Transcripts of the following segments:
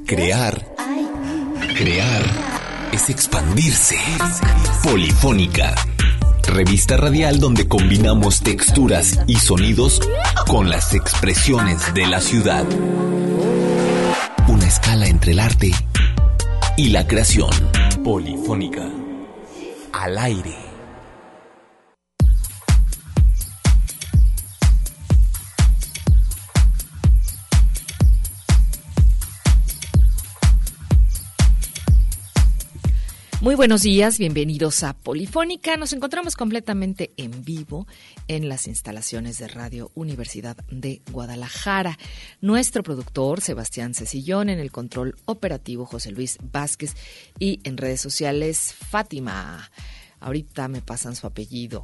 Crear es expandirse. Polifónica, revista radial donde combinamos texturas y sonidos con las expresiones de la ciudad. Una escala entre el arte y la creación. Polifónica, al aire. Muy buenos días, bienvenidos a Polifónica. Nos encontramos completamente en vivo en las instalaciones de Radio Universidad de Guadalajara. Nuestro productor, Sebastián Cecillón, en el control operativo, José Luis Vázquez, y en redes sociales, Fátima. Ahorita me pasan su apellido.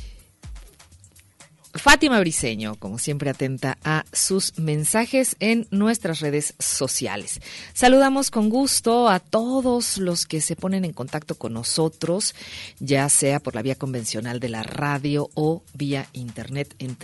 Fátima Briceño, como siempre atenta a sus mensajes en nuestras redes sociales. Saludamos con gusto a todos los que se ponen en contacto con nosotros, ya sea por la vía convencional de la radio o vía internet en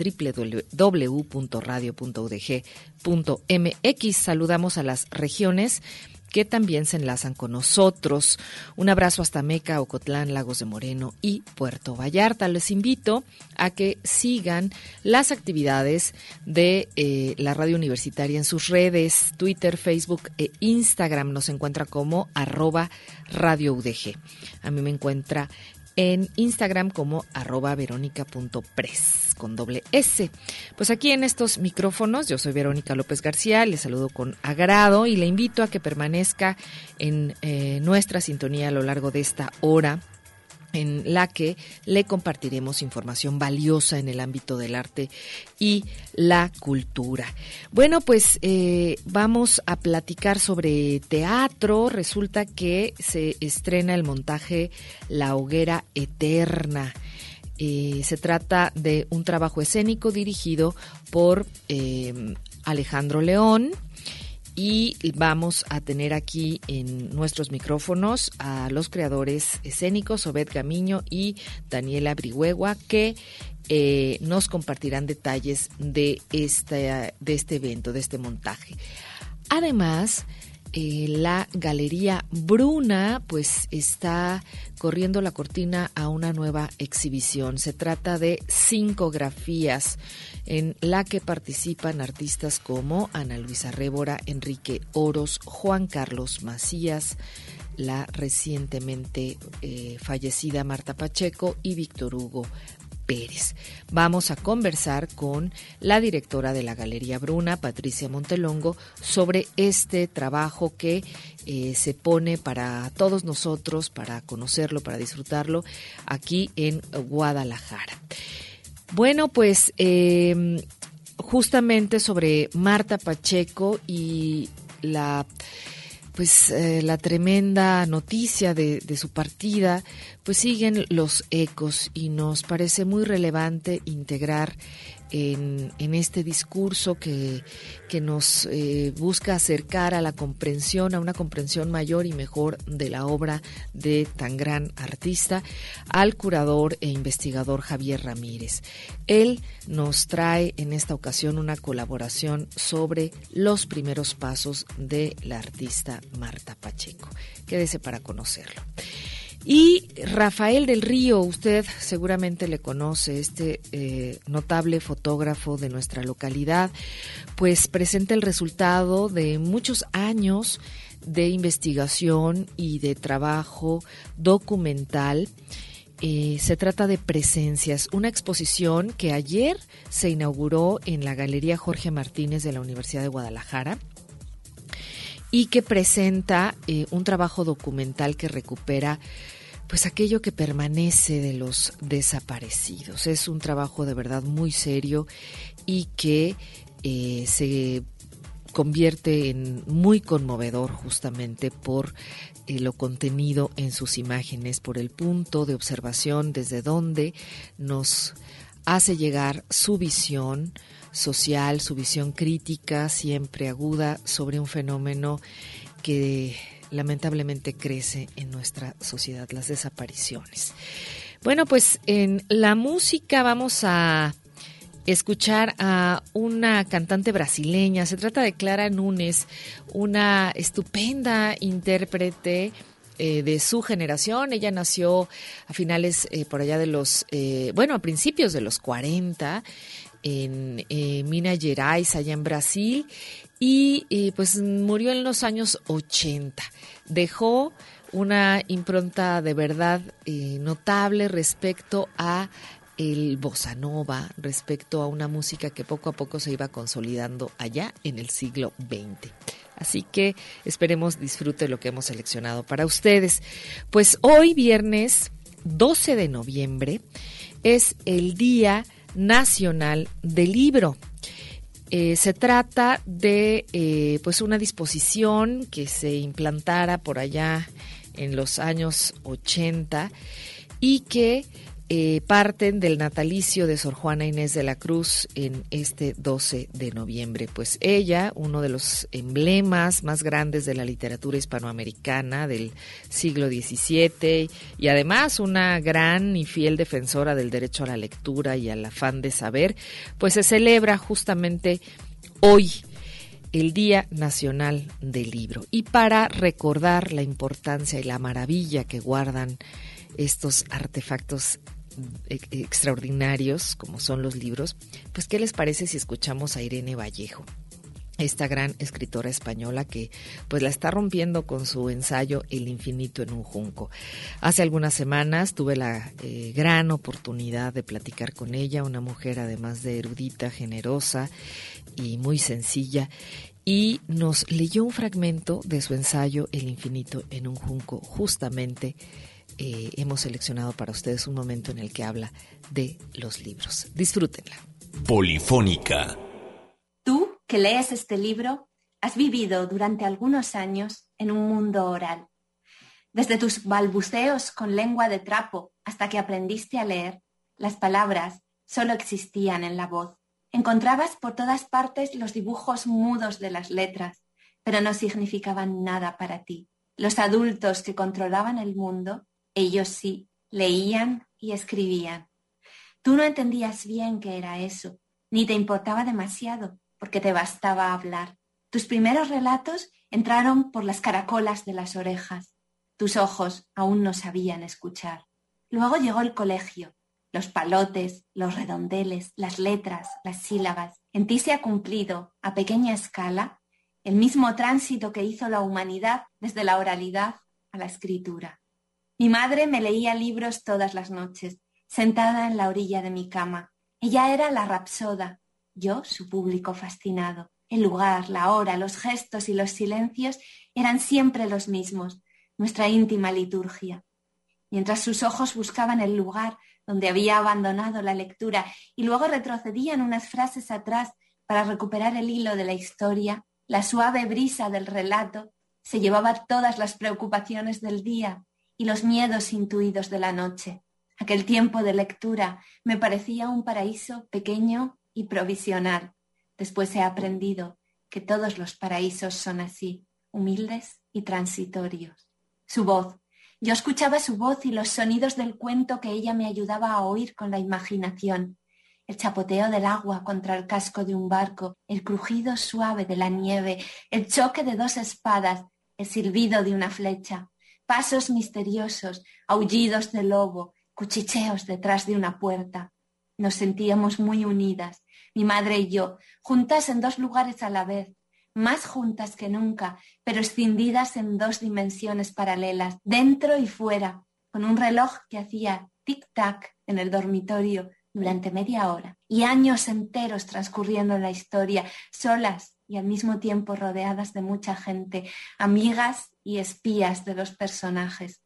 www.radio.udg.mx. Saludamos a las regiones que también se enlazan con nosotros. Un abrazo hasta Meca, Ocotlán, Lagos de Moreno y Puerto Vallarta. Les invito a que sigan las actividades de la radio universitaria en sus redes, Twitter, Facebook e Instagram. Nos encuentra como @radioudg. A mí me encuentra en Instagram como @veronica.press con /S. Pues aquí en estos micrófonos, yo soy Verónica López García, le saludo con agrado y le invito a que permanezca en nuestra sintonía a lo largo de esta hora, en la que le compartiremos información valiosa en el ámbito del arte y la cultura. Bueno, pues vamos a platicar sobre teatro. Resulta que se estrena el montaje La Hoguera Eterna. Se trata de un trabajo escénico dirigido por Alejandro León. Y vamos a tener aquí en nuestros micrófonos a los creadores escénicos, Obed Gamiño y Daniela Brihuegua, que nos compartirán detalles de este evento, de este montaje. Además, la Galería Bruna pues está corriendo la cortina a una nueva exhibición. Se trata de 5 grafías en la que participan artistas como Ana Luisa Révora, Enrique Oros, Juan Carlos Macías, la recientemente fallecida Marta Pacheco y Víctor Hugo Pérez. Vamos a conversar con la directora de la Galería Bruna, Patricia Montelongo, sobre este trabajo que se pone para todos nosotros, para conocerlo, para disfrutarlo aquí en Guadalajara. Bueno, pues justamente sobre Marta Pacheco y la tremenda noticia de su partida, pues siguen los ecos y nos parece muy relevante integrar en este discurso que nos busca acercar a la comprensión, a una comprensión mayor y mejor de la obra de tan gran artista, al curador e investigador Javier Ramírez. Él nos trae en esta ocasión una colaboración sobre los primeros pasos de la artista Marta Pacheco. Quédese para conocerlo. Y Rafael del Río, usted seguramente le conoce, notable fotógrafo de nuestra localidad, pues presenta el resultado de muchos años de investigación y de trabajo documental. Se trata de Presencias, una exposición que ayer se inauguró en la Galería Jorge Martínez de la Universidad de Guadalajara, y que presenta un trabajo documental que recupera pues aquello que permanece de los desaparecidos. Es un trabajo de verdad muy serio y que se convierte en muy conmovedor justamente por lo contenido en sus imágenes, por el punto de observación desde donde nos hace llegar su visión social, su visión crítica, siempre aguda, sobre un fenómeno que lamentablemente crece en nuestra sociedad, las desapariciones. Bueno, pues en la música vamos a escuchar a una cantante brasileña. Se trata de Clara Nunes, una estupenda intérprete de su generación. Ella nació a finales, por allá de los, a principios de los 40, en Minas Gerais, allá en Brasil, y pues murió en los años 80. Dejó una impronta de verdad notable respecto a el bossa nova, respecto a una música que poco a poco se iba consolidando allá en el siglo XX. Así que esperemos disfrute lo que hemos seleccionado para ustedes. Pues hoy, viernes 12 de noviembre, es el Día Nacional del Libro. Se trata de pues una disposición que se implantara por allá en los años 80 y que parten del natalicio de Sor Juana Inés de la Cruz en este 12 de noviembre. Pues ella, uno de los emblemas más grandes de la literatura hispanoamericana del siglo XVII y además una gran y fiel defensora del derecho a la lectura y al afán de saber, pues se celebra justamente hoy, el Día Nacional del Libro. Y para recordar la importancia y la maravilla que guardan estos artefactos extraordinarios como son los libros, pues ¿qué les parece si escuchamos a Irene Vallejo, esta gran escritora española que pues la está rompiendo con su ensayo El infinito en un junco? Hace algunas semanas tuve la gran oportunidad de platicar con ella, una mujer además de erudita, generosa y muy sencilla, y nos leyó un fragmento de su ensayo El infinito en un junco. Justamente hemos seleccionado para ustedes un momento en el que habla de los libros. Disfrútenla. Polifónica. Tú, que lees este libro, has vivido durante algunos años en un mundo oral. Desde tus balbuceos con lengua de trapo hasta que aprendiste a leer, las palabras solo existían en la voz. Encontrabas por todas partes los dibujos mudos de las letras, pero no significaban nada para ti. Los adultos que controlaban el mundo, ellos sí, leían y escribían. Tú no entendías bien qué era eso, ni te importaba demasiado, porque te bastaba hablar. Tus primeros relatos entraron por las caracolas de las orejas. Tus ojos aún no sabían escuchar. Luego llegó el colegio, los palotes, los redondeles, las letras, las sílabas. En ti se ha cumplido, a pequeña escala, el mismo tránsito que hizo la humanidad desde la oralidad a la escritura. Mi madre me leía libros todas las noches, sentada en la orilla de mi cama. Ella era la rapsoda, yo su público fascinado. El lugar, la hora, los gestos y los silencios eran siempre los mismos, nuestra íntima liturgia. Mientras sus ojos buscaban el lugar donde había abandonado la lectura y luego retrocedían unas frases atrás para recuperar el hilo de la historia, la suave brisa del relato se llevaba todas las preocupaciones del día y los miedos intuidos de la noche. Aquel tiempo de lectura me parecía un paraíso pequeño y provisional. Después he aprendido que todos los paraísos son así, humildes y transitorios. Su voz. Yo escuchaba su voz y los sonidos del cuento que ella me ayudaba a oír con la imaginación. El chapoteo del agua contra el casco de un barco, el crujido suave de la nieve, el choque de dos espadas, el silbido de una flecha, pasos misteriosos, aullidos de lobo, cuchicheos detrás de una puerta. Nos sentíamos muy unidas, mi madre y yo, juntas en dos lugares a la vez, más juntas que nunca, pero escindidas en dos dimensiones paralelas, dentro y fuera, con un reloj que hacía tic-tac en el dormitorio durante media hora, y años enteros transcurriendo en la historia, solas y al mismo tiempo rodeadas de mucha gente, amigas y espías de los personajes.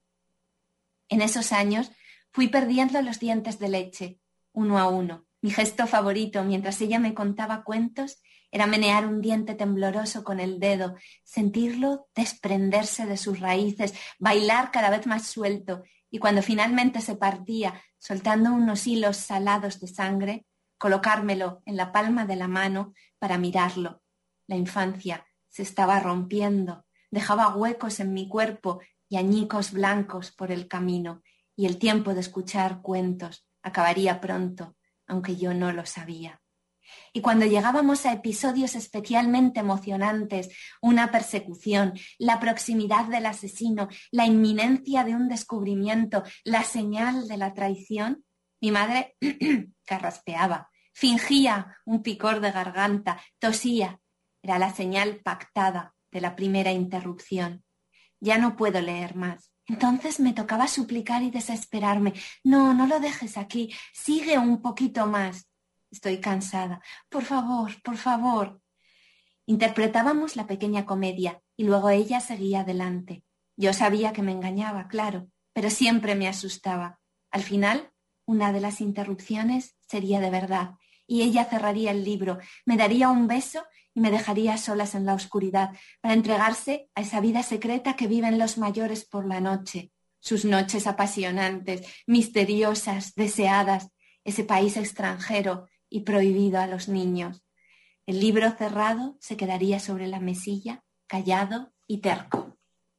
En esos años fui perdiendo los dientes de leche, uno a uno. Mi gesto favorito mientras ella me contaba cuentos era menear un diente tembloroso con el dedo, sentirlo desprenderse de sus raíces, bailar cada vez más suelto, y cuando finalmente se partía, soltando unos hilos salados de sangre, colocármelo en la palma de la mano para mirarlo. La infancia se estaba rompiendo, dejaba huecos en mi cuerpo y añicos blancos por el camino, y el tiempo de escuchar cuentos acabaría pronto, aunque yo no lo sabía. Y cuando llegábamos a episodios especialmente emocionantes, una persecución, la proximidad del asesino, la inminencia de un descubrimiento, la señal de la traición, mi madre carraspeaba, fingía un picor de garganta, tosía. Era la señal pactada de la primera interrupción. Ya no puedo leer más. Entonces me tocaba suplicar y desesperarme. No, no lo dejes aquí. Sigue un poquito más. Estoy cansada. Por favor, por favor. Interpretábamos la pequeña comedia y luego ella seguía adelante. Yo sabía que me engañaba, claro, pero siempre me asustaba. Al final, una de las interrupciones sería de verdad y ella cerraría el libro, me daría un beso y me dejaría solas en la oscuridad para entregarse a esa vida secreta que viven los mayores por la noche. Sus noches apasionantes, misteriosas, deseadas, ese país extranjero y prohibido a los niños. El libro cerrado se quedaría sobre la mesilla, callado y terco.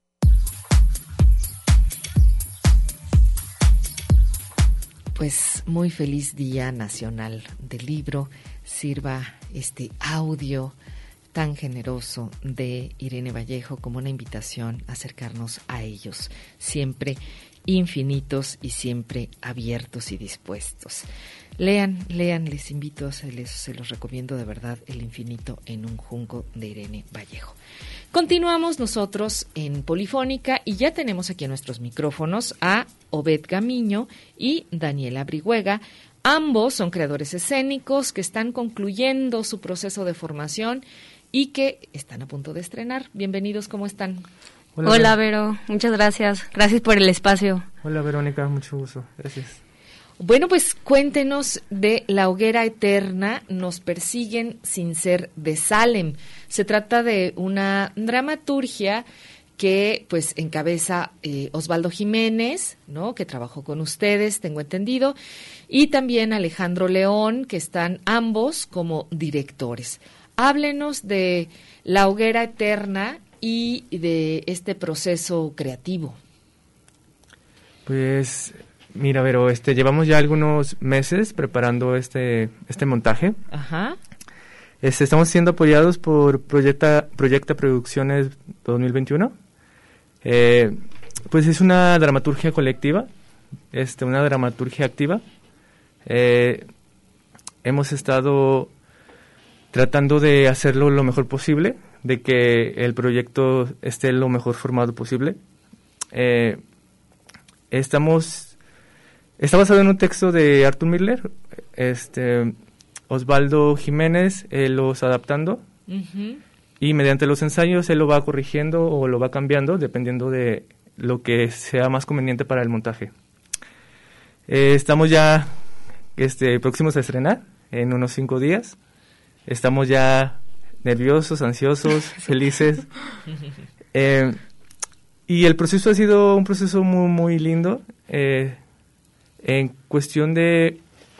Pues muy feliz Día Nacional del Libro. Sirva este audio tan generoso de Irene Vallejo como una invitación a acercarnos a ellos, siempre infinitos y siempre abiertos y dispuestos. Lean, les invito, se los recomiendo de verdad, El infinito en un junco de Irene Vallejo. Continuamos nosotros en Polifónica y ya tenemos aquí en nuestros micrófonos a Obed Gamiño y Daniela Brihuega. Ambos son creadores escénicos que están concluyendo su proceso de formación y que están a punto de estrenar. Bienvenidos, ¿cómo están? Hola, Vero, muchas gracias. Gracias por el espacio. Hola, Verónica, mucho gusto. Gracias. Bueno, pues cuéntenos de La hoguera eterna, nos persiguen sin ser de Salem. Se trata de una dramaturgia que pues encabeza Osvaldo Jiménez, ¿no?, que trabajó con ustedes, tengo entendido, y también Alejandro León, que están ambos como directores. Háblenos de La hoguera eterna y de este proceso creativo. Pues mira, Vero, llevamos ya algunos meses preparando este montaje. Ajá. Estamos siendo apoyados por Proyecta Producciones 2021. Pues es una dramaturgia colectiva, una dramaturgia activa. Hemos estado tratando de hacerlo lo mejor posible, de que el proyecto esté lo mejor formado posible. Está basado en un texto de Arthur Miller, Osvaldo Jiménez los adaptando, uh-huh, y mediante los ensayos él lo va corrigiendo o lo va cambiando dependiendo de lo que sea más conveniente para el montaje. Estamos ya próximos a estrenar en unos 5 días. Estamos ya nerviosos, ansiosos, felices. Y el proceso ha sido un proceso muy, muy lindo. En cuestión de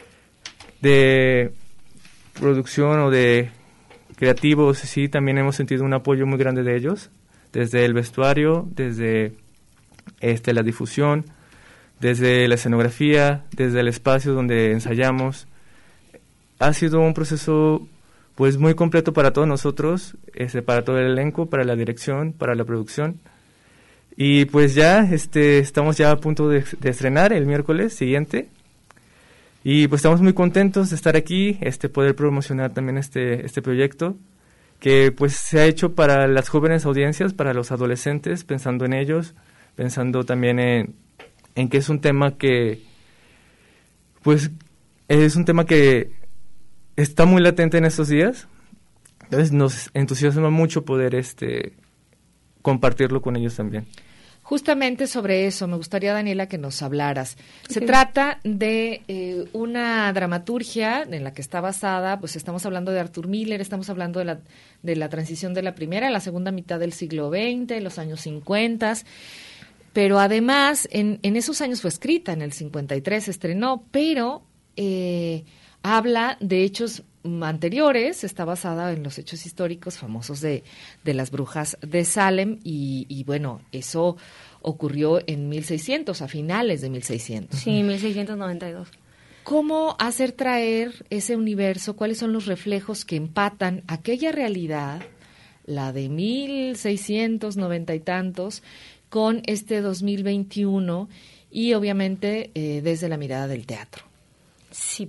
producción o de creativos, sí, también hemos sentido un apoyo muy grande de ellos, desde el vestuario, desde la difusión, desde la escenografía, desde el espacio donde ensayamos. Ha sido un proceso pues muy completo para todos nosotros, para todo el elenco, para la dirección, para la producción. Y pues ya estamos ya a punto de estrenar el miércoles siguiente. Y pues estamos muy contentos de estar aquí, poder promocionar también este proyecto, que pues se ha hecho para las jóvenes audiencias, para los adolescentes, pensando en ellos, pensando también en que es un tema que pues es un tema que está muy latente en estos días. Entonces nos entusiasma mucho poder compartirlo con ellos también. Justamente sobre eso me gustaría, Daniela, que nos hablaras. Se trata de una dramaturgia en la que está basada, pues estamos hablando de Arthur Miller, estamos hablando de la transición de la primera a la segunda mitad del siglo XX, los años 50, pero además en esos años fue escrita, en el 53 se estrenó, pero habla de hechos anteriores, está basada en los hechos históricos famosos de las brujas de Salem y bueno, eso ocurrió en 1600, a finales de 1600. Sí, 1692. ¿Cómo hacer traer ese universo? ¿Cuáles son los reflejos que empatan aquella realidad, la de 1690 y tantos, con este 2021 y obviamente desde la mirada del teatro? Sí.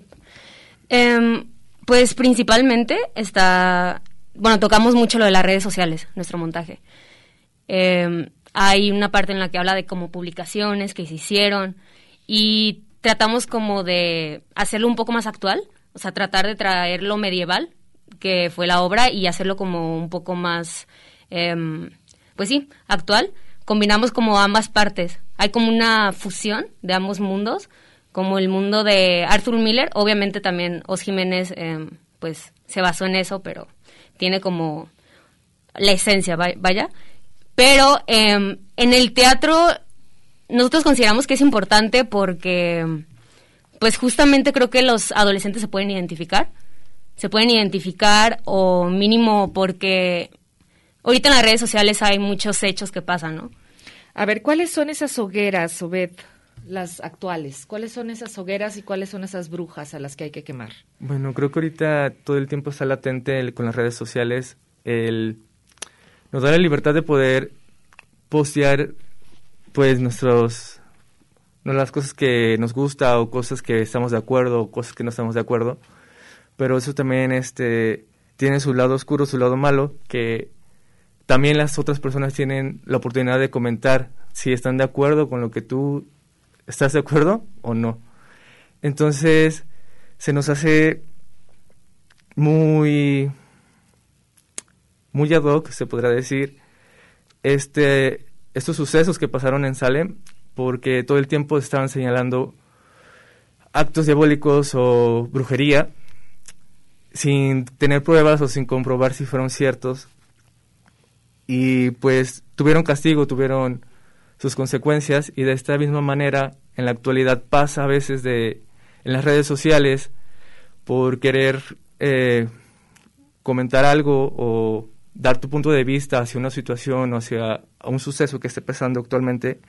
Pues principalmente tocamos mucho lo de las redes sociales, nuestro montaje. Hay una parte en la que habla de como publicaciones que se hicieron y tratamos como de hacerlo un poco más actual, o sea, tratar de traer lo medieval, que fue la obra, y hacerlo como un poco más, pues sí, actual. Combinamos como ambas partes. Hay como una fusión de ambos mundos, como el mundo de Arthur Miller. Obviamente también Os Jiménez, pues se basó en eso, pero tiene como la esencia, vaya. Pero en el teatro nosotros consideramos que es importante porque, pues justamente creo que los adolescentes se pueden identificar o mínimo porque ahorita en las redes sociales hay muchos hechos que pasan, ¿no? A ver, ¿cuáles son esas hogueras, Obed, las actuales? ¿Cuáles son esas hogueras y cuáles son esas brujas a las que hay que quemar? Bueno, creo que ahorita todo el tiempo está latente con las redes sociales nos da la libertad de poder postear pues las cosas que nos gusta o cosas que estamos de acuerdo o cosas que no estamos de acuerdo, pero eso también tiene su lado oscuro, su lado malo, que también las otras personas tienen la oportunidad de comentar si están de acuerdo con lo que tú estás de acuerdo o no. Entonces se nos hace muy ad hoc, se podrá decir, estos sucesos que pasaron en Salem, porque todo el tiempo estaban señalando actos diabólicos o brujería sin tener pruebas o sin comprobar si fueron ciertos, y pues tuvieron castigo, tuvieron sus consecuencias, y de esta misma manera en la actualidad pasa a veces en las redes sociales por querer comentar algo o dar tu punto de vista hacia una situación o hacia un suceso que esté pasando actualmente,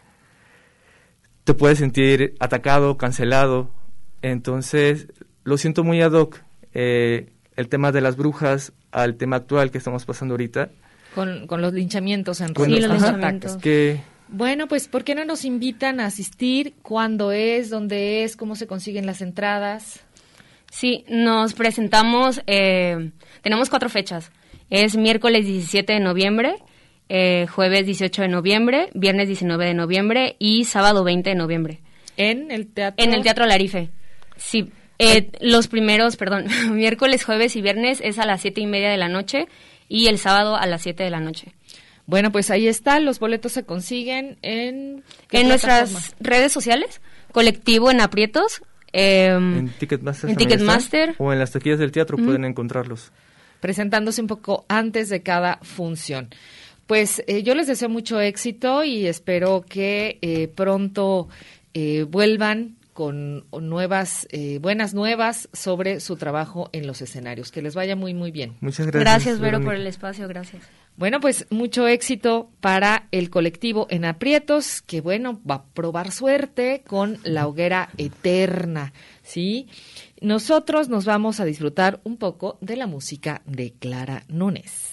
te puedes sentir atacado, cancelado. Entonces lo siento muy ad hoc el tema de las brujas al tema actual que estamos pasando ahorita. Con los linchamientos en redes. Sí, los linchamientos. Bueno, pues, ¿por qué no nos invitan a asistir? ¿Cuándo es? ¿Dónde es? ¿Cómo se consiguen las entradas? Sí, nos presentamos, tenemos 4 fechas. Es miércoles 17 de noviembre, jueves 18 de noviembre, viernes 19 de noviembre y sábado 20 de noviembre. ¿En el teatro? En el Teatro Larife, sí. Los primeros, miércoles, jueves y viernes es a las 7:30 de la noche y el sábado a las 7 de la noche. Bueno, pues ahí está, los boletos se consiguen en nuestras redes sociales, Colectivo en Aprietos, en Ticketmaster o en las taquillas del teatro pueden encontrarlos. Presentándose un poco antes de cada función. Pues yo les deseo mucho éxito y espero que pronto vuelvan con buenas nuevas sobre su trabajo en los escenarios. Que les vaya muy, muy bien. Muchas gracias. Gracias, Vero, por el espacio. Gracias. Bueno, pues mucho éxito para el colectivo En Aprietos, que bueno, va a probar suerte con La Hoguera Eterna, ¿sí? Nosotros nos vamos a disfrutar un poco de la música de Clara Nunes.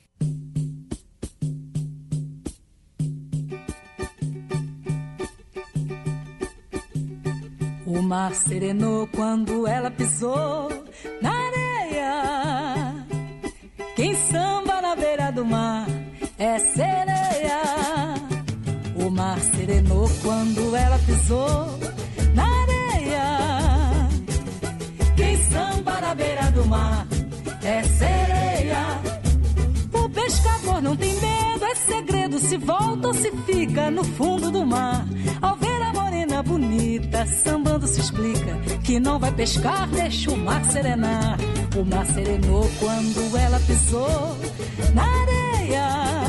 O mar serenou quando ela pisou na areia. Quem samba na beira do mar é sereia. O mar serenou quando ela pisou na areia. Quem samba na beira do mar é sereia. O pescador não tem medo, é segredo se volta ou se fica no fundo do mar. Ao ver a morena bonita sambando se explica que não vai pescar, deixa o mar serenar. O mar serenou quando ela pisou na areia.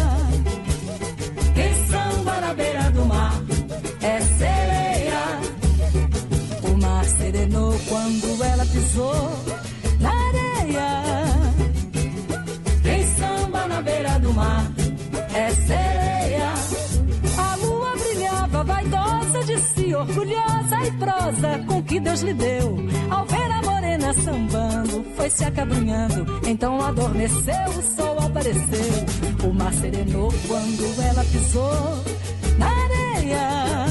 Quem samba na beira do mar é sereia. O mar serenou quando ela pisou na areia. Quem samba na beira do mar é sereia. A lua brilhava vaidosa de si e orgulhosa e prosa com que Deus lhe deu. Ao ver a morena sambando, foi se acabrunhando. Então adormeceu, o sol apareceu. O mar serenou quando ela pisou na areia.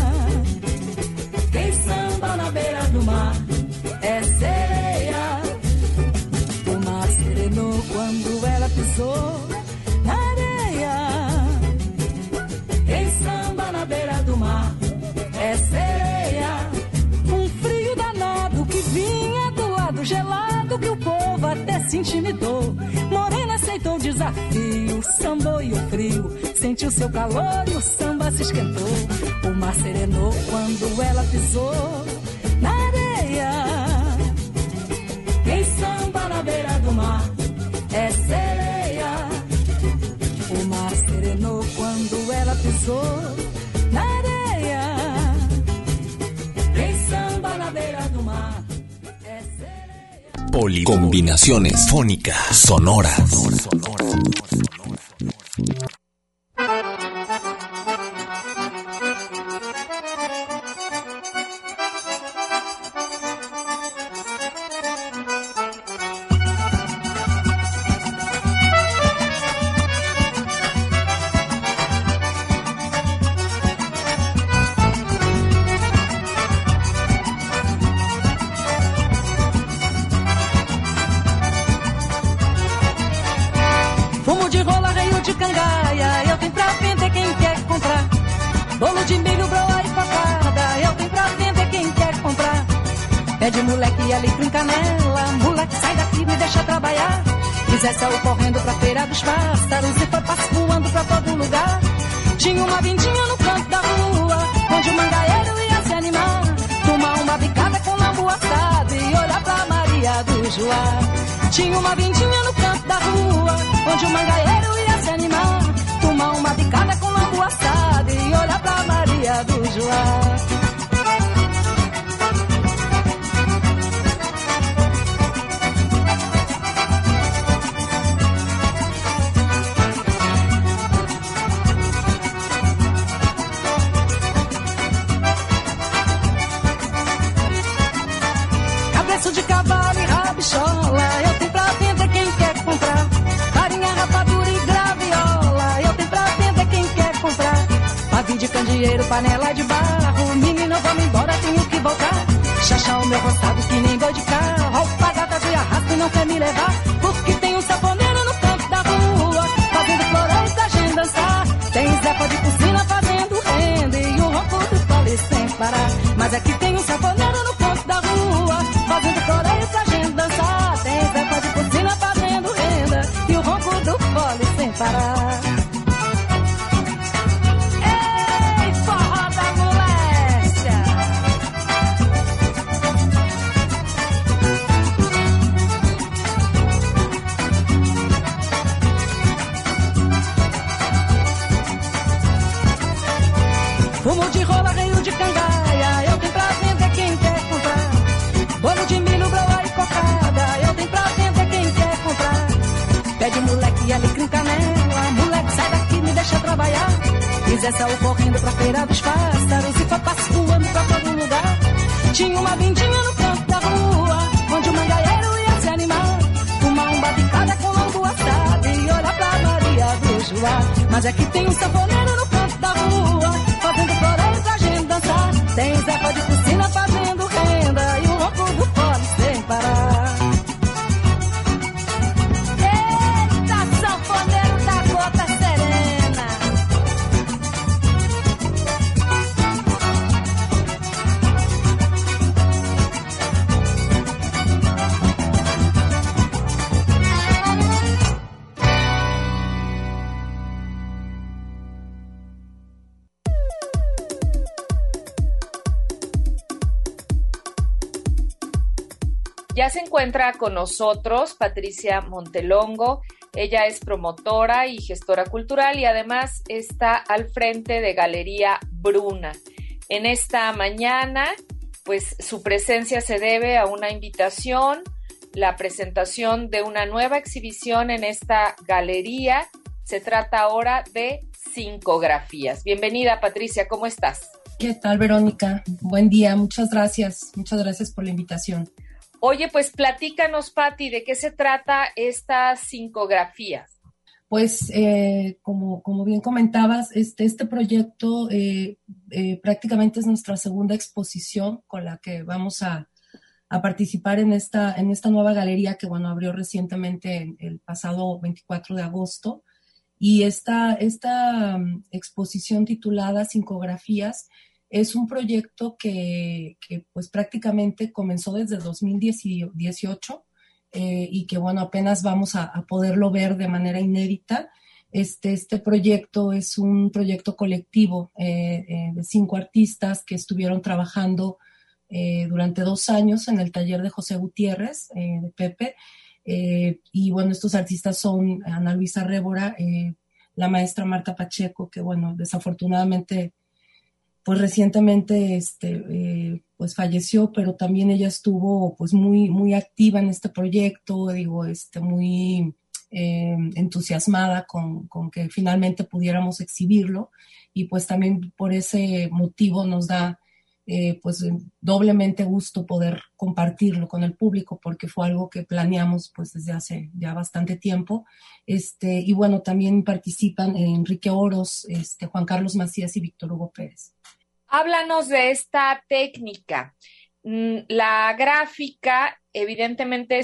Quem samba na beira do mar é sereia. O mar serenou quando ela pisou na areia. Quem samba na beira do mar é sereia. Um frio danado que vinha do lado gelado, que o povo até se intimidou. Morena aceitou o desafio, sambou e o frio sentiu seu calor e o samba se esquentou. O mar serenou quando ela pisou na areia. Quem samba na beira do mar é sereia. O mar serenou quando ela pisou na areia. Quem samba na beira do mar é sereia. Combinaciones fónicas sonoras. De moleque e alecrim canela, moleque sai daqui, me deixa trabalhar. Zé saiu correndo pra feira dos pássaros e foi passo voando pra todo lugar. Tinha uma vindinha no canto da rua, onde o mangaeiro ia se animar. Tomar uma bicada com lambu assado e olhar pra Maria do Joá. Tinha uma vindinha no canto da rua, onde o mangaeiro ia se animar. Tomar uma bicada com lambu assado e olhar pra Maria do Joá. De cavalo e rabichola, eu tenho pra vender quem quer comprar. Farinha, rapadura e graviola, eu tenho pra vender quem quer comprar. Pavio de candeeiro, panela de barro, menino, vamos embora, tenho que voltar. Chachá o meu roçado que nem boi de carro, alpargata de arrasto não quer me levar. Porque tem um saponeiro no canto da rua, fazendo floresta pra gente dançar. Tem Zepa de piscina fazendo renda e o ronco do pole sem parar. Mas aqui tem um saponeiro no canto da rua, fazendo floreio pra gente dançar. Tem Zepa de piscina fazendo renda e o ronco do fole sem parar. Ei, forró da moléstia! Fumo de rola, reio de cangaia, eu tenho pra vender quem quer comprar. Bolo de milho, broa e cocada, eu tenho pra vender quem quer comprar. Pede moleque e alecrim canela, moleque sai daqui, me deixa trabalhar. Zé saiu correndo pra feira dos pássaros e foi passo voando pra todo lugar. Tinha uma vindinha no canto da rua, onde o mangaeiro ia se animar. Tomar uma bicada com lambu assado e olhar pra Maria do Joá. Mas aqui tem um sanfoneiro no canto da rua, fazendo floreio pra gente dançar. Tem Zepa de piscina fazendo renda e o ronco do fole sem parar. Eita, sanfoneiro da gota serena. Ya se encuentra con nosotros Patricia Montelongo. Ella es promotora y gestora cultural y además está al frente de Galería Bruna. En esta mañana, pues su presencia se debe a una invitación, la presentación de una nueva exhibición en esta galería. Se trata ahora de Sincografías. Bienvenida, Patricia, ¿cómo estás? ¿Qué tal, Verónica? Buen día, muchas gracias por la invitación. Oye, pues platícanos, Pati, ¿de qué se trata esta sincografía? Pues, como bien comentabas, este proyecto prácticamente es nuestra segunda exposición con la que vamos a participar en esta nueva galería que, bueno, abrió recientemente el pasado 24 de agosto. Y esta exposición titulada Sincografías es un proyecto que pues prácticamente comenzó desde 2018 y que, bueno, apenas vamos a poderlo ver de manera inédita. Este proyecto es un proyecto colectivo de 5 artistas que estuvieron trabajando durante 2 años en el taller de José Gutiérrez, de Pepe. Y bueno, estos artistas son Ana Luisa Révora, la maestra Marta Pacheco, que, bueno, desafortunadamente pues recientemente pues falleció, pero también ella estuvo pues muy activa en este proyecto, muy entusiasmada con que finalmente pudiéramos exhibirlo, y pues también por ese motivo nos da pues doblemente gusto poder compartirlo con el público, porque fue algo que planeamos pues desde hace ya bastante tiempo. Y bueno, también participan Enrique Oros, Juan Carlos Macías y Víctor Hugo Pérez. Háblanos de esta técnica. La gráfica evidentemente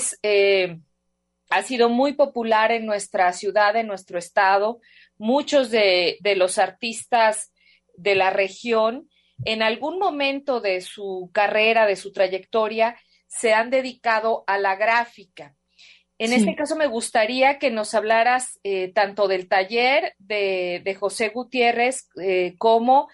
ha sido muy popular en nuestra ciudad, en nuestro estado. Muchos de los artistas de la región en algún momento de su carrera, de su trayectoria, se han dedicado a la gráfica. En este caso me gustaría que nos hablaras tanto del taller de José Gutiérrez como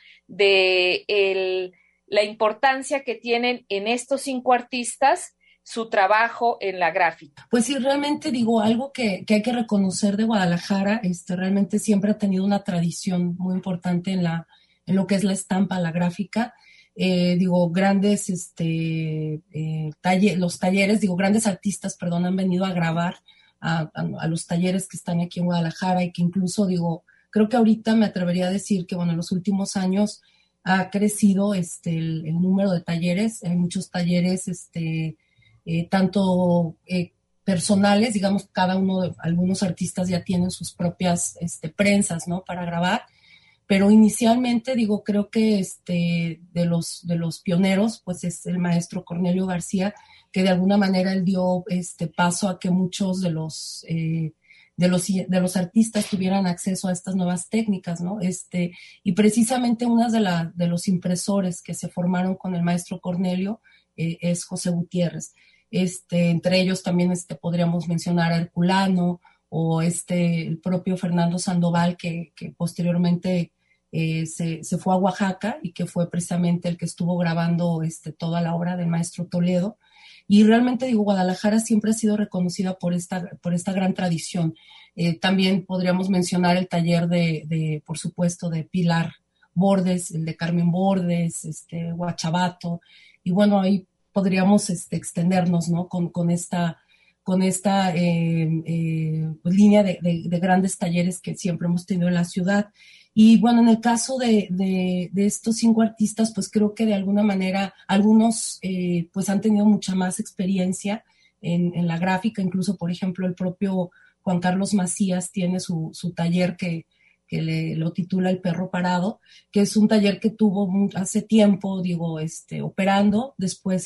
de la importancia que tienen en estos 5 artistas su trabajo en la gráfica. Pues sí, realmente algo que hay que reconocer de Guadalajara, realmente siempre ha tenido una tradición muy importante en lo que es la estampa, la gráfica. Grandes los talleres, grandes artistas, han venido a grabar a los talleres que están aquí en Guadalajara, y que incluso, creo que ahorita me atrevería a decir que, bueno, en los últimos años ha crecido el número de talleres. Hay muchos talleres, tanto personales, algunos artistas ya tienen sus propias prensas, ¿no?, para grabar. Pero inicialmente, creo que de los pioneros, pues es el maestro Cornelio García, que de alguna manera él dio paso a que muchos de los artistas tuvieran acceso a estas nuevas técnicas, ¿no? Y precisamente una de los impresores que se formaron con el maestro Cornelio es José Gutiérrez. Entre ellos también podríamos mencionar a Herculano, o el propio Fernando Sandoval, que posteriormente se fue a Oaxaca, y que fue precisamente el que estuvo grabando toda la obra del maestro Toledo. Y realmente, Guadalajara siempre ha sido reconocida por esta gran tradición. También podríamos mencionar el taller por supuesto, de Pilar Bordes, el de Carmen Bordes, Guachabato, y bueno, ahí podríamos extendernos, ¿no?, con esta línea de grandes talleres que siempre hemos tenido en la ciudad. Y bueno, en el caso de estos 5 artistas, pues creo que de alguna manera algunos pues han tenido mucha más experiencia en la gráfica. Incluso, por ejemplo, el propio Juan Carlos Macías tiene su taller que lo titula El Perro Parado, que es un taller que tuvo hace tiempo, operando. Después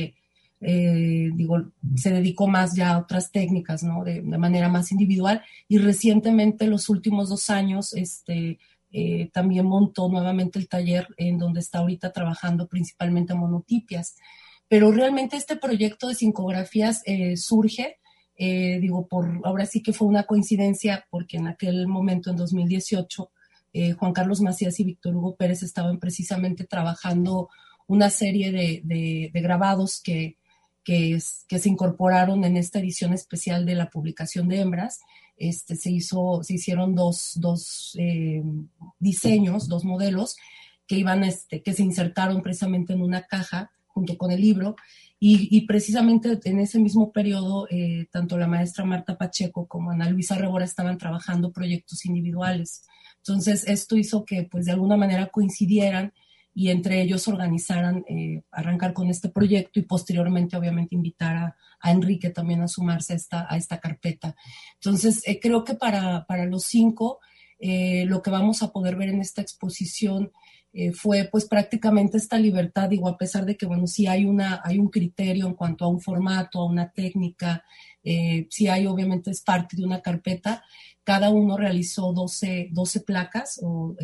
se dedicó más ya a otras técnicas, ¿no?, de manera más individual, y recientemente, los últimos 2 años, también montó nuevamente el taller en donde está ahorita trabajando principalmente monotipias. Pero realmente este proyecto de sincografías surge, ahora sí que fue una coincidencia, porque en aquel momento, en 2018, Juan Carlos Macías y Víctor Hugo Pérez estaban precisamente trabajando una serie de grabados que se incorporaron en esta edición especial de la publicación de Hembras. Se hicieron dos diseños, 2 modelos que se insertaron precisamente en una caja junto con el libro, y precisamente en ese mismo periodo tanto la maestra Marta Pacheco como Ana Luisa Révora estaban trabajando proyectos individuales. Entonces esto hizo que pues de alguna manera coincidieran, y entre ellos organizaran, arrancar con este proyecto y posteriormente obviamente invitar a Enrique también a sumarse a esta carpeta. Entonces, creo que para los 5, lo que vamos a poder ver en esta exposición fue pues prácticamente esta libertad, digo, a pesar de que, bueno, sí hay un criterio en cuanto a un formato, a una técnica, sí hay, obviamente es parte de una carpeta. Cada uno realizó 12 placas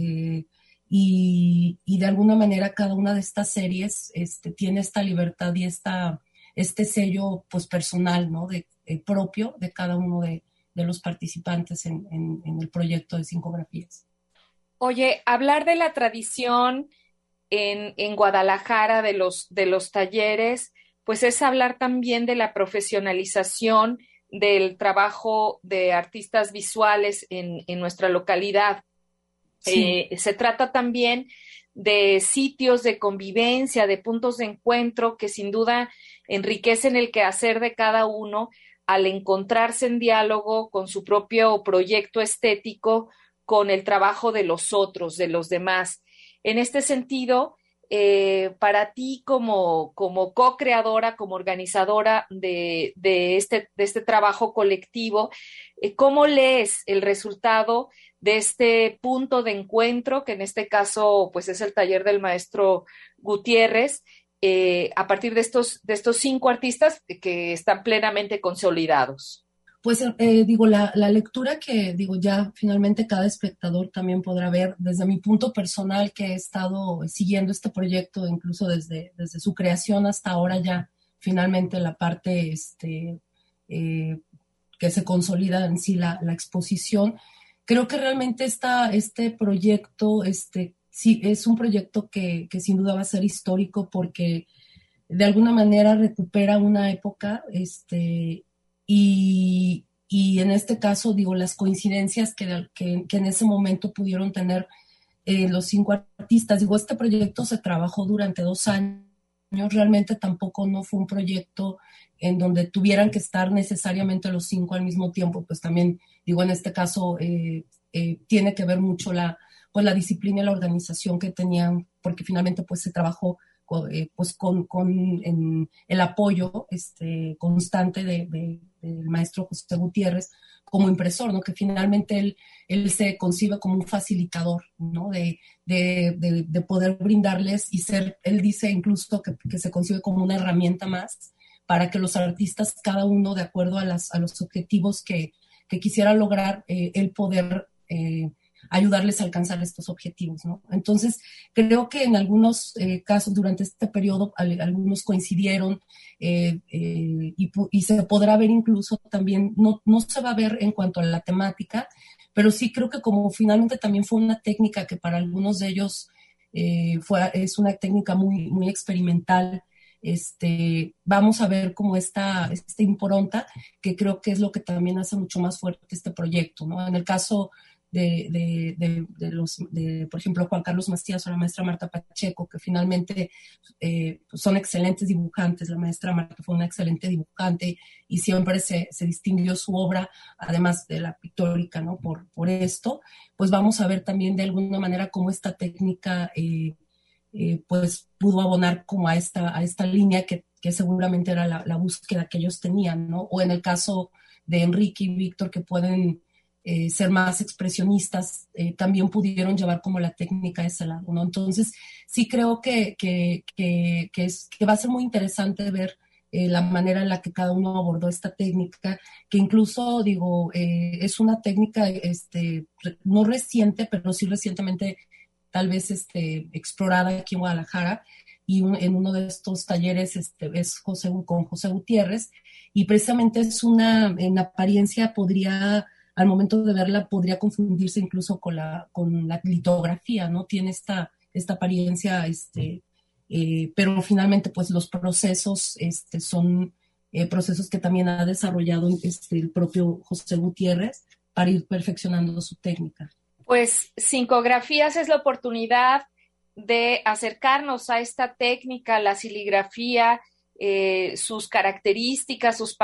y de alguna manera cada una de estas series tiene esta libertad y este sello pues personal, ¿no? Propio de cada uno de los participantes en el proyecto de Sincografías. Oye, hablar de la tradición en Guadalajara de los talleres, pues es hablar también de la profesionalización del trabajo de artistas visuales en nuestra localidad. Sí. Se trata también de sitios de convivencia, de puntos de encuentro que sin duda enriquecen el quehacer de cada uno al encontrarse en diálogo con su propio proyecto estético, con el trabajo de los otros, de los demás. En este sentido, para ti como co-creadora, como organizadora de este trabajo colectivo, ¿cómo lees el resultado de este punto de encuentro, que en este caso pues es el taller del maestro Gutiérrez, a partir de estos 5 artistas que están plenamente consolidados? Pues digo, la lectura que digo ya finalmente cada espectador también podrá ver desde mi punto personal, que he estado siguiendo este proyecto incluso desde su creación hasta ahora, ya finalmente la parte que se consolida en sí la exposición. Creo que realmente este proyecto sí es un proyecto que sin duda va a ser histórico, porque de alguna manera recupera una época y en este caso, digo, las coincidencias que en ese momento pudieron tener los 5 artistas. Digo, este proyecto se trabajó durante 2 años, realmente tampoco no fue un proyecto en donde tuvieran que estar necesariamente los 5 al mismo tiempo, pues también, digo, en este caso tiene que ver mucho la disciplina y la organización que tenían, porque finalmente pues se trabajó pues con el apoyo constante del maestro José Gutiérrez como impresor, ¿no? Que finalmente él se concibe como un facilitador, ¿no? De poder brindarles y ser, él dice incluso que se concibe como una herramienta más para que los artistas, cada uno de acuerdo a los objetivos que quisiera lograr, el poder ayudarles a alcanzar estos objetivos, ¿no? Entonces, creo que en algunos casos durante este periodo algunos coincidieron y se podrá ver incluso también, no se va a ver en cuanto a la temática, pero sí creo que como finalmente también fue una técnica que para algunos de ellos es una técnica muy, muy experimental. Vamos a ver como esta impronta, que creo que es lo que también hace mucho más fuerte este proyecto, ¿no? En el caso por ejemplo, Juan Carlos Macías o la maestra Marta Pacheco, que finalmente son excelentes dibujantes. La maestra Marta fue una excelente dibujante y siempre se distinguió su obra, además de la pictórica, ¿no? Por esto, pues vamos a ver también de alguna manera cómo esta técnica pues pudo abonar como a esta línea que seguramente era la búsqueda que ellos tenían, ¿no? O en el caso de Enrique y Víctor, que pueden ser más expresionistas, también pudieron llevar como la técnica a ese lado, ¿no? Entonces, sí creo que va a ser muy interesante ver la manera en la que cada uno abordó esta técnica, que incluso, digo, es una técnica no reciente, pero sí recientemente tal vez explorada aquí en Guadalajara, y en uno de estos talleres es con José Gutiérrez, y precisamente en apariencia al momento de verla podría confundirse incluso con la litografía, ¿no? Tiene esta apariencia, pero finalmente pues los procesos son procesos que también ha desarrollado el propio José Gutiérrez para ir perfeccionando su técnica. Pues Sincografías es la oportunidad de acercarnos a esta técnica, la siligrafía, sus características, sus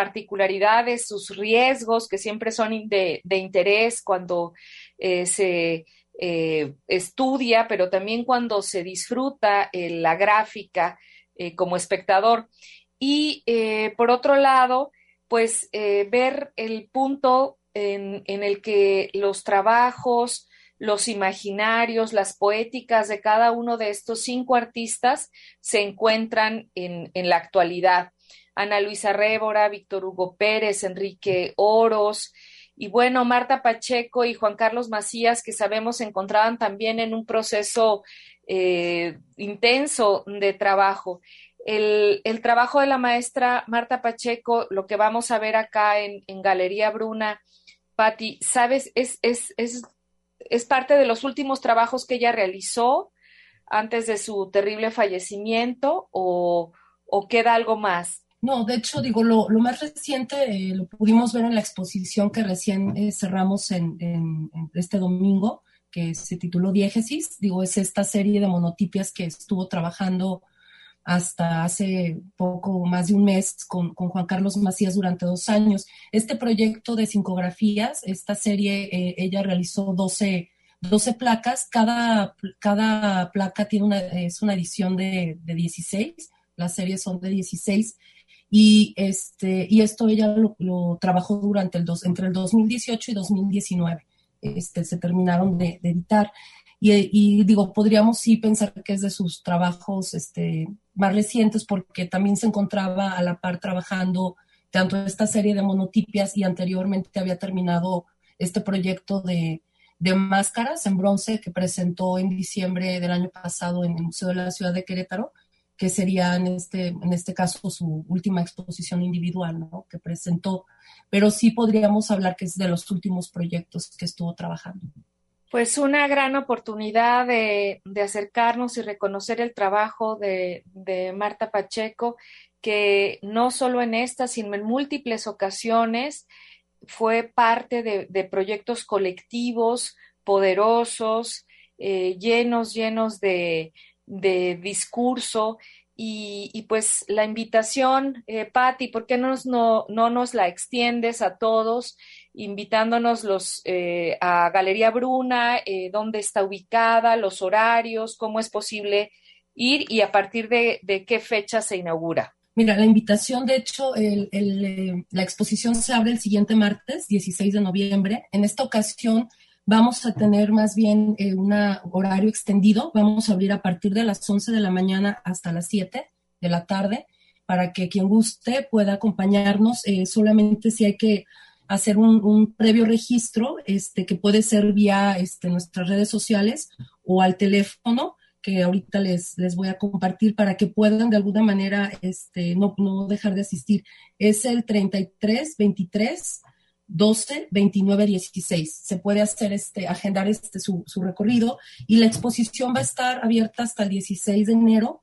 particularidades, sus riesgos, que siempre son de interés cuando se estudia, pero también cuando se disfruta la gráfica como espectador. Y por otro lado, pues ver el punto en el que los trabajos, los imaginarios, las poéticas de cada uno de estos 5 artistas se encuentran en la actualidad. Ana Luisa Révora, Víctor Hugo Pérez, Enrique Oros, y bueno, Marta Pacheco y Juan Carlos Macías, que sabemos se encontraban también en un proceso intenso de trabajo. El trabajo de la maestra Marta Pacheco, lo que vamos a ver acá en Galería Bruna, Patti, ¿sabes? Es parte de los últimos trabajos que ella realizó antes de su terrible fallecimiento, o queda algo más. No, de hecho, digo, lo más reciente lo pudimos ver en la exposición que recién cerramos en este domingo, que se tituló Diégesis. Digo, es esta serie de monotipias que estuvo trabajando hasta hace poco más de un mes con Juan Carlos Macías durante 2 años. Este proyecto de sincografías, esta serie, ella realizó 12 placas. Cada placa es una edición de 16. Las series son de 16. Y esto ella lo trabajó entre el 2018 y 2019. Se terminaron de editar. Y digo, podríamos sí pensar que es de sus trabajos más recientes, porque también se encontraba a la par trabajando tanto esta serie de monotipias, y anteriormente había terminado este proyecto de máscaras en bronce que presentó en diciembre del año pasado en el Museo de la Ciudad de Querétaro, que sería en este caso su última exposición individual, ¿no?, que presentó. Pero sí podríamos hablar que es de los últimos proyectos que estuvo trabajando. Pues una gran oportunidad de acercarnos y reconocer el trabajo de Marta Pacheco, que no solo en esta, sino en múltiples ocasiones fue parte de proyectos colectivos poderosos, llenos de discurso. Y pues la invitación, Patti, ¿por qué no nos la extiendes a todos, invitándonos a Galería Bruna, dónde está ubicada, los horarios, cómo es posible ir y a partir de qué fecha se inaugura? Mira, la invitación, de hecho, la exposición se abre el siguiente martes, 16 de noviembre. En esta ocasión vamos a tener más bien un horario extendido. Vamos a abrir a partir de las 11 de la mañana hasta las 7 de la tarde, para que quien guste pueda acompañarnos. Solamente si hay que hacer un previo registro, que puede ser vía nuestras redes sociales o al teléfono, que ahorita les voy a compartir para que puedan de alguna manera no dejar de asistir. Es el 33 23 12 29 16. Se puede hacer agendar su recorrido, y la exposición va a estar abierta hasta el 16 de enero,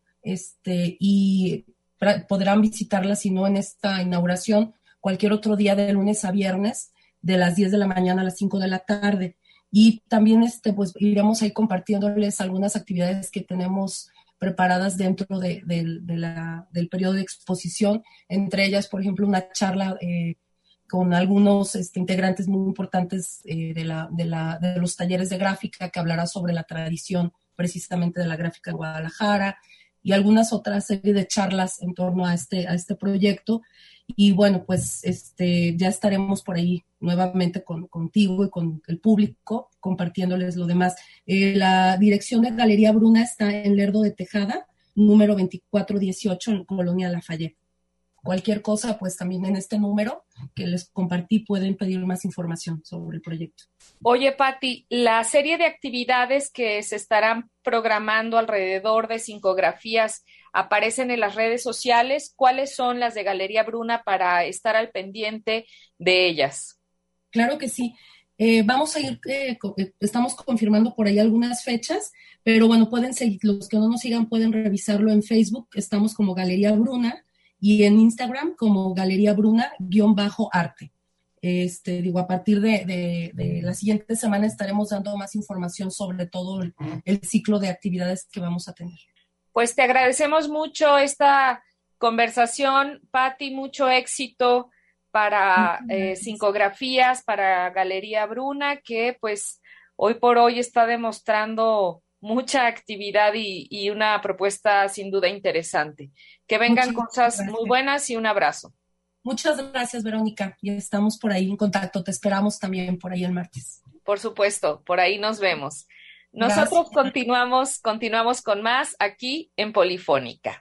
y podrán visitarla, si no en esta inauguración, cualquier otro día de lunes a viernes, de las 10 de la mañana a las 5 de la tarde. Y también pues iremos ahí compartiéndoles algunas actividades que tenemos preparadas dentro del periodo de exposición, entre ellas, por ejemplo, una charla con algunos integrantes muy importantes de los talleres de gráfica, que hablará sobre la tradición precisamente de la gráfica en Guadalajara, y algunas otras serie de charlas en torno a este proyecto. Y bueno, pues ya estaremos por ahí nuevamente contigo y con el público, compartiéndoles lo demás. La dirección de Galería Bruna está en Lerdo de Tejada, número 2418, en Colonia Lafayette. Cualquier cosa, pues también en este número que les compartí pueden pedir más información sobre el proyecto. Oye, Patti, la serie de actividades que se estarán programando alrededor de sincografías aparecen en las redes sociales. ¿Cuáles son las de Galería Bruna para estar al pendiente de ellas? Claro que sí. Vamos a ir, estamos confirmando por ahí algunas fechas, pero bueno, pueden seguir, los que no nos sigan pueden revisarlo en Facebook. Estamos como Galería Bruna, y en Instagram como Galería Bruna_arte. A partir de la siguiente semana estaremos dando más información sobre todo el ciclo de actividades que vamos a tener. Pues te agradecemos mucho esta conversación, Patti, mucho éxito para sincografías, para Galería Bruna, que pues hoy por hoy está demostrando mucha actividad y una propuesta sin duda interesante. Que vengan cosas muy buenas y un abrazo. Muchas gracias, Verónica. Y estamos por ahí en contacto. Te esperamos también por ahí el martes. Por supuesto, por ahí nos vemos. Nosotros continuamos con más aquí en Polifónica.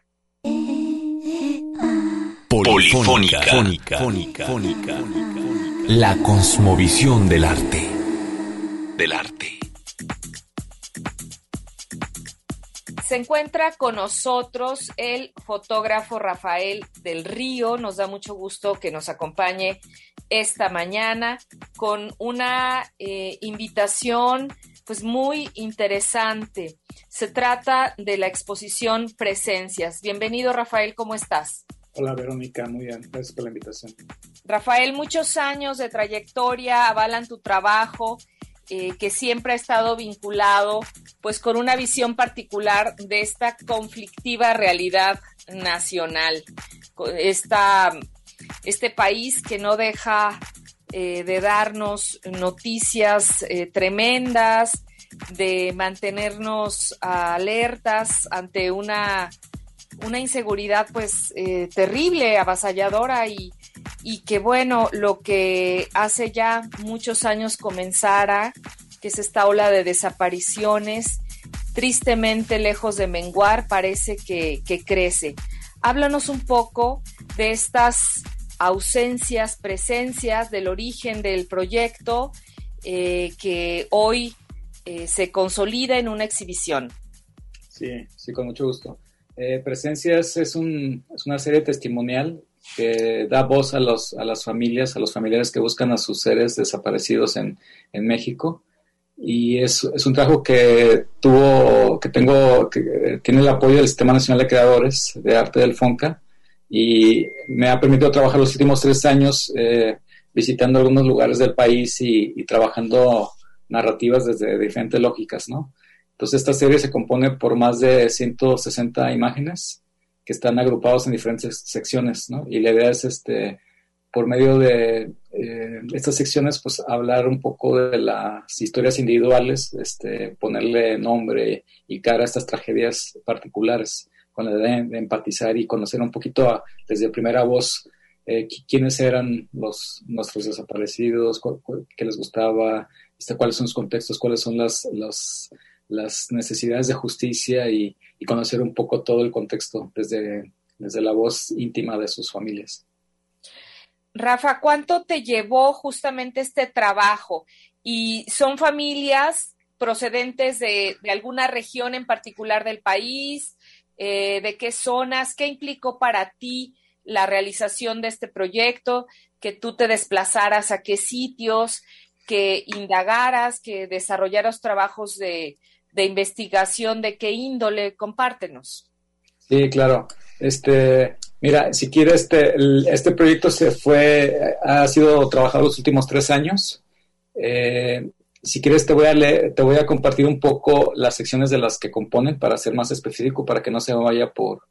Polifónica. La cosmovisión del arte. Se encuentra con nosotros el fotógrafo Rafael del Río. Nos da mucho gusto que nos acompañe esta mañana con una invitación pues muy interesante. Se trata de la exposición Presencias. Bienvenido, Rafael, ¿cómo estás? Hola, Verónica, muy bien, gracias por la invitación. Rafael, muchos años de trayectoria avalan tu trabajo, que siempre ha estado vinculado pues con una visión particular de esta conflictiva realidad nacional, este país que no deja de darnos noticias tremendas, de mantenernos alertas ante una inseguridad pues terrible, avasalladora y que bueno, lo que hace ya muchos años comenzara, que es esta ola de desapariciones, tristemente lejos de menguar, parece que crece. Háblanos un poco de estas ausencias, presencias, del origen del proyecto que hoy se consolida en una exhibición. Sí, con mucho gusto. Presencias es una serie testimonial que da voz a las familias, a los familiares que buscan a sus seres desaparecidos en México. Y es un trabajo que tiene el apoyo del Sistema Nacional de Creadores de Arte del FONCA, y me ha permitido trabajar los últimos 3 años visitando algunos lugares del país y trabajando narrativas desde diferentes lógicas, ¿no? Entonces esta serie se compone por más de 160 imágenes que están agrupados en diferentes secciones, ¿no? Y la idea es, por medio de estas secciones, pues hablar un poco de las historias individuales, ponerle nombre y cara a estas tragedias particulares, con la idea de empatizar y conocer un poquito desde primera voz quiénes eran nuestros desaparecidos, qué les gustaba, cuáles son sus contextos, cuáles son las necesidades de justicia y conocer un poco todo el contexto desde la voz íntima de sus familias. Rafa, ¿cuánto te llevó justamente este trabajo? ¿Y son familias procedentes de alguna región en particular del país? ¿De qué zonas? ¿Qué implicó para ti la realización de este proyecto? ¿Que tú te desplazaras a qué sitios? ¿Que indagaras? ¿Que desarrollaras trabajos de investigación? ¿De qué índole? Compártenos. Sí, claro. Mira, si quieres, este proyecto ha sido trabajado los últimos 3 años. Si quieres, te voy a compartir un poco las secciones de las que componen para ser más específico, para que no se me vaya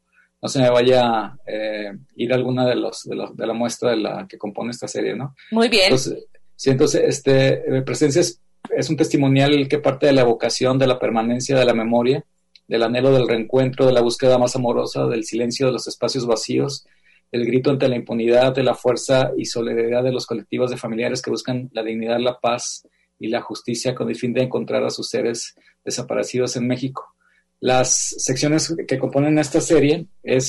ir alguna de la muestra de la que compone esta serie, ¿no? Muy bien. Entonces, Presencia es un testimonial que parte de la evocación, de la permanencia, de la memoria, del anhelo del reencuentro, de la búsqueda más amorosa, del silencio de los espacios vacíos, el grito ante la impunidad, de la fuerza y solidaridad de los colectivos de familiares que buscan la dignidad, la paz y la justicia con el fin de encontrar a sus seres desaparecidos en México. Las secciones que componen esta serie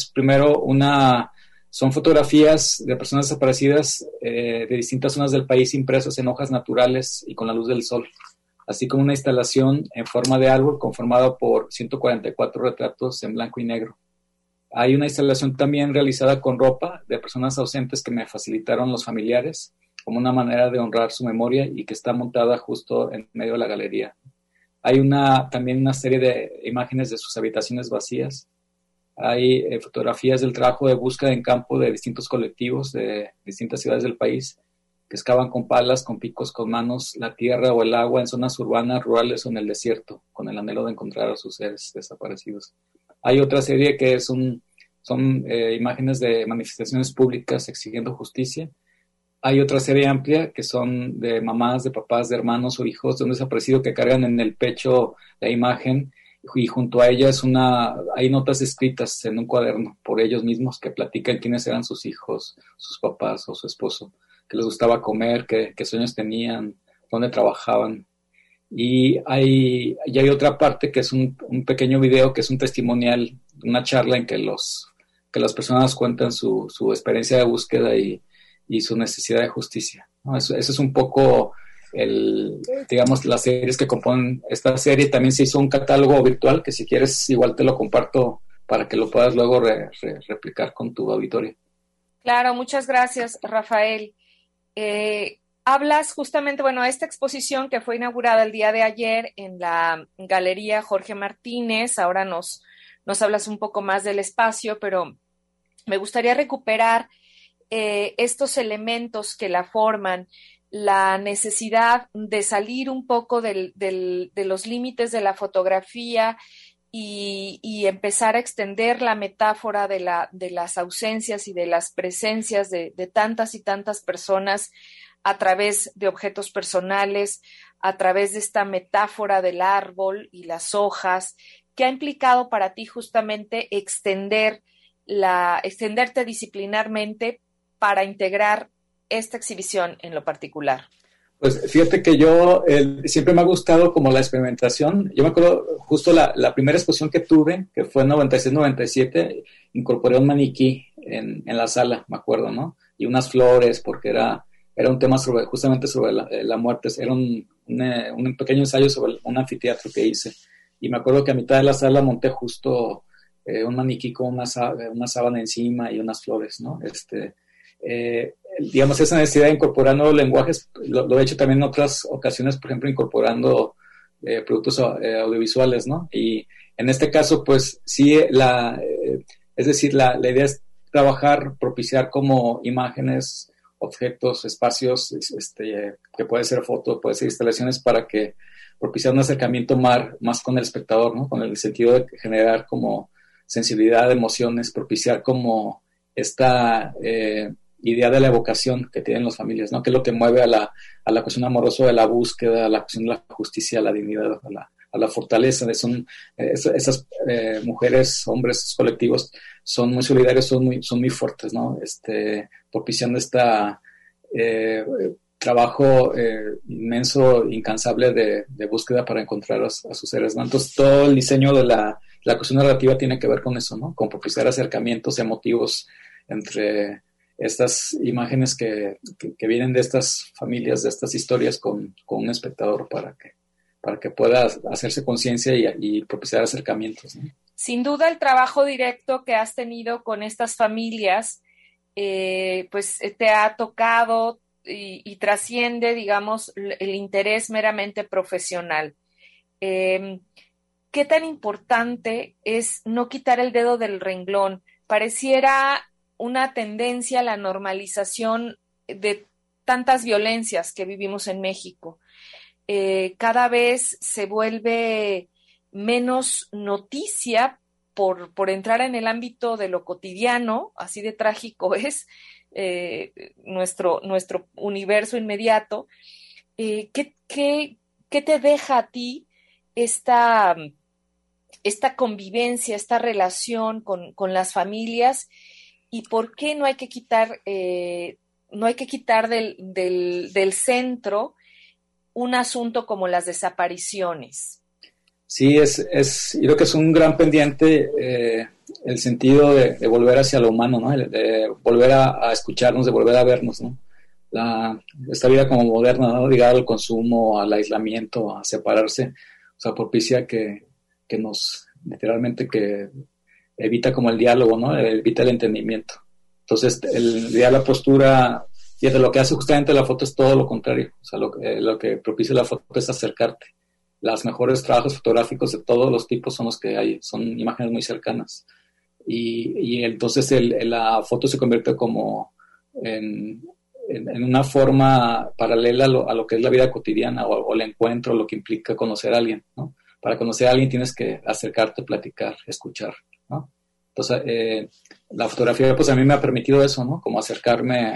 son fotografías de personas desaparecidas de distintas zonas del país impresas en hojas naturales y con la luz del sol, así como una instalación en forma de árbol conformada por 144 retratos en blanco y negro. Hay una instalación también realizada con ropa de personas ausentes que me facilitaron los familiares como una manera de honrar su memoria y que está montada justo en medio de la galería. Hay también una serie de imágenes de sus habitaciones vacías. Hay fotografías del trabajo de búsqueda en campo de distintos colectivos de distintas ciudades del país que excavan con palas, con picos, con manos, la tierra o el agua en zonas urbanas, rurales o en el desierto, con el anhelo de encontrar a sus seres desaparecidos. Hay otra serie que son imágenes de manifestaciones públicas exigiendo justicia. hay otra serie amplia que son de mamás, de papás, de hermanos o hijos de un desaparecido que cargan en el pecho la imagen y junto a ella hay notas escritas en un cuaderno por ellos mismos que platican quiénes eran sus hijos, sus papás o su esposo, qué les gustaba comer, qué sueños tenían, dónde trabajaban. Y hay otra parte que es un pequeño video que es un testimonial, una charla en que las personas cuentan su experiencia de búsqueda y su necesidad de justicia, ¿no? Eso es un poco digamos, las series que componen esta serie. También se hizo un catálogo virtual que si quieres igual te lo comparto para que lo puedas luego replicar con tu auditorio. Claro, muchas gracias, Rafael. Hablas justamente, bueno, esta exposición que fue inaugurada el día de ayer en la Galería Jorge Martínez. Ahora nos hablas un poco más del espacio, pero me gustaría recuperar estos elementos que la forman, la necesidad de salir un poco de los límites de la fotografía y empezar a extender la metáfora de las ausencias y de las presencias de tantas y tantas personas a través de objetos personales, a través de esta metáfora del árbol y las hojas. ¿Qué ha implicado para ti justamente extenderte disciplinarmente para integrar esta exhibición en lo particular? Pues fíjate que yo siempre me ha gustado como la experimentación. Yo me acuerdo justo la primera exposición que tuve, que fue en 96-97, incorporé un maniquí en la sala, me acuerdo, ¿no? Y unas flores, porque era un tema justamente sobre la muerte. Era un pequeño ensayo sobre un anfiteatro que hice. Y me acuerdo que a mitad de la sala monté justo un maniquí con una sábana encima y unas flores, ¿no? Digamos, esa necesidad de incorporar nuevos lenguajes lo he hecho también en otras ocasiones, por ejemplo, incorporando productos audiovisuales, ¿no? Y en este caso, pues sí, es decir, la idea es trabajar, propiciar como imágenes, objetos, espacios, que puede ser foto, puede ser instalaciones, para que propiciar un acercamiento más con el espectador, ¿no? Con el sentido de generar como sensibilidad, emociones, propiciar como esta idea de la evocación que tienen las familias, ¿no? Que es lo que mueve a la cuestión amorosa de la búsqueda, a la cuestión de la justicia, a la dignidad, a la fortaleza. Esas mujeres, hombres, esos colectivos son muy solidarios, son muy fuertes, ¿no? Propiciando trabajo inmenso, incansable de búsqueda para encontrar a sus seres, ¿no? Entonces todo el diseño de la cuestión narrativa tiene que ver con eso, ¿no? Con propiciar acercamientos emotivos entre estas imágenes que vienen de estas familias, de estas historias con un espectador para que pueda hacerse conciencia y propiciar acercamientos, ¿no? Sin duda el trabajo directo que has tenido con estas familias pues te ha tocado y trasciende, digamos, el interés meramente profesional. ¿Qué tan importante es no quitar el dedo del renglón? Pareciera una tendencia a la normalización de tantas violencias que vivimos en México. Cada vez se vuelve menos noticia por entrar en el ámbito de lo cotidiano, así de trágico es nuestro universo inmediato. ¿Qué te deja a ti esta convivencia, esta relación con las familias? ¿Y por qué no hay que quitar del centro un asunto como las desapariciones? Sí, yo creo que es un gran pendiente el sentido de volver hacia lo humano, ¿no? De volver a escucharnos, de volver a vernos, ¿no? Esta vida como moderna, ¿no? Ligada al consumo, al aislamiento, a separarse, o sea, propicia que nos, literalmente, que evita como el diálogo, ¿no? Evita el entendimiento. Entonces, la postura, y de lo que hace justamente la foto es todo lo contrario. O sea, lo que propicia la foto es acercarte. Los mejores trabajos fotográficos de todos los tipos son los que hay, son imágenes muy cercanas. Y entonces la foto se convierte como en una forma paralela a lo que es la vida cotidiana o el encuentro, lo que implica conocer a alguien, ¿no? Para conocer a alguien tienes que acercarte, platicar, escuchar, ¿no? Entonces, la fotografía, pues a mí me ha permitido eso, ¿no? Como acercarme a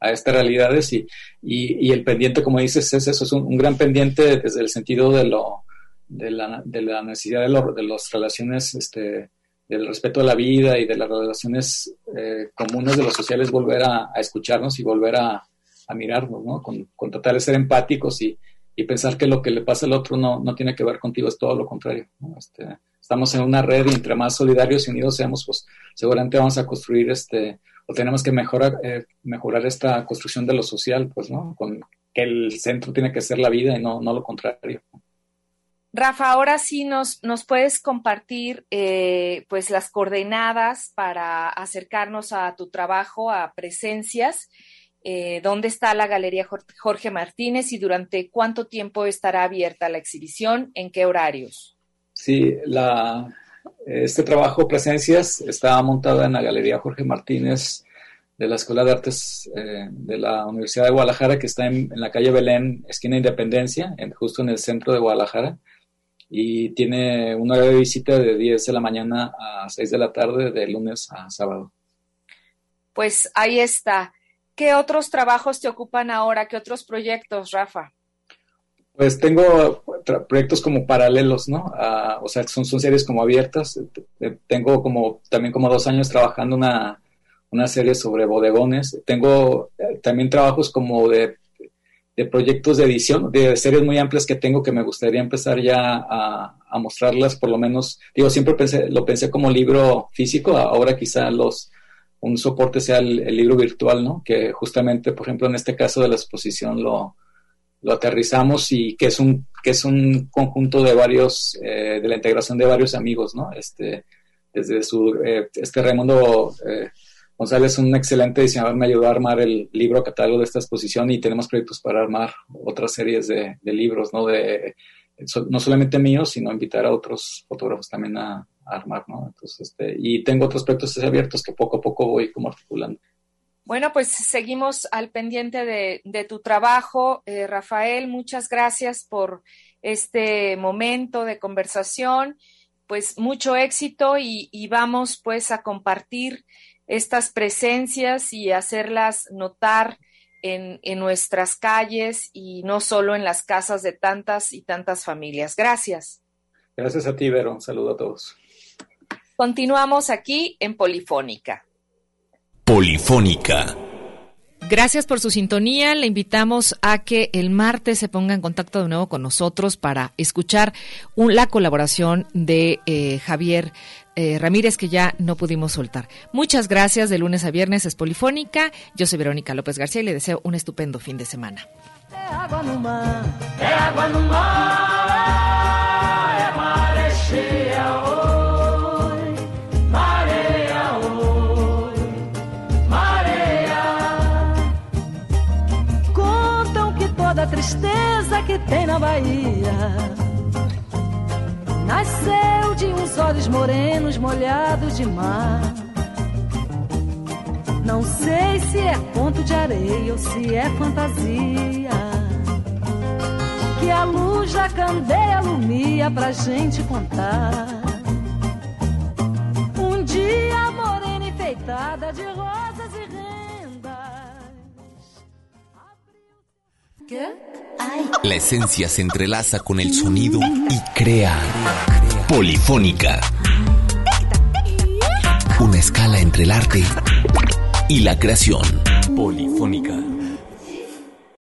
estas realidades y el pendiente, como dices, es eso, es un gran pendiente desde el sentido de la necesidad de las relaciones, del respeto a la vida y de las relaciones comunes de los sociales, volver a escucharnos y volver a mirarnos, ¿no? Con tratar de ser empáticos y pensar que lo que le pasa al otro no tiene que ver contigo, es todo lo contrario, ¿no? Estamos en una red y entre más solidarios y unidos seamos, pues seguramente vamos a construir o tenemos que mejorar esta construcción de lo social, pues, ¿no? Con que el centro tiene que ser la vida y no lo contrario. Rafa, ahora sí nos puedes compartir pues las coordenadas para acercarnos a tu trabajo, a Presencias. ¿Dónde está la Galería Jorge Martínez y durante cuánto tiempo estará abierta la exhibición? ¿En qué horarios? Sí, este trabajo Presencias está montada en la Galería Jorge Martínez de la Escuela de Artes de la Universidad de Guadalajara, que está en la calle Belén, esquina Independencia, justo en el centro de Guadalajara, y tiene una hora de visita de 10 de la mañana a 6 de la tarde, de lunes a sábado. Pues ahí está. ¿Qué otros trabajos te ocupan ahora? ¿Qué otros proyectos, Rafa? Pues tengo proyectos como paralelos, ¿no? O sea, son series como abiertas. Tengo también como 2 años trabajando una serie sobre bodegones. Tengo también trabajos como de proyectos de edición, de series muy amplias que tengo, que me gustaría empezar ya a mostrarlas, por lo menos. Digo, siempre lo pensé como libro físico, ahora quizá un soporte sea el libro virtual, ¿no? Que justamente, por ejemplo, en este caso de la exposición lo aterrizamos y que es un conjunto de varios, de la integración de varios amigos, ¿no? Desde Raimundo González, un excelente diseñador, me ayudó a armar el libro catálogo de esta exposición, y tenemos proyectos para armar otras series de libros, ¿no? No solamente míos, sino invitar a otros fotógrafos también a armar, ¿no? Entonces, y tengo otros proyectos abiertos que poco a poco voy como articulando. Bueno, pues seguimos al pendiente de tu trabajo. Rafael, muchas gracias por este momento de conversación. Pues mucho éxito y vamos pues a compartir estas presencias y hacerlas notar en nuestras calles y no solo en las casas de tantas y tantas familias. Gracias. Gracias a ti, Vero. Un saludo a todos. Continuamos aquí en Polifónica. Polifónica. Gracias por su sintonía. Le invitamos a que el martes se ponga en contacto de nuevo con nosotros para escuchar la colaboración de Javier Ramírez, que ya no pudimos soltar. Muchas gracias. De lunes a viernes es Polifónica. Yo soy Verónica López García y le deseo un estupendo fin de semana. Água no mar, água no mar, maré cheia, oi, mareia, oi, mareia. Contam que toda tristeza que tem na Bahia nasceu de uns olhos morenos molhados de mar. Não sei se é conto de areia ou se é fantasia, que a luz da candeia alumia pra gente contar. Um dia morena enfeitada de rosas e rendas. ¿Qué? La esencia se entrelaza con el sonido y crea Polifónica. Una escala entre el arte y la creación. Polifónica.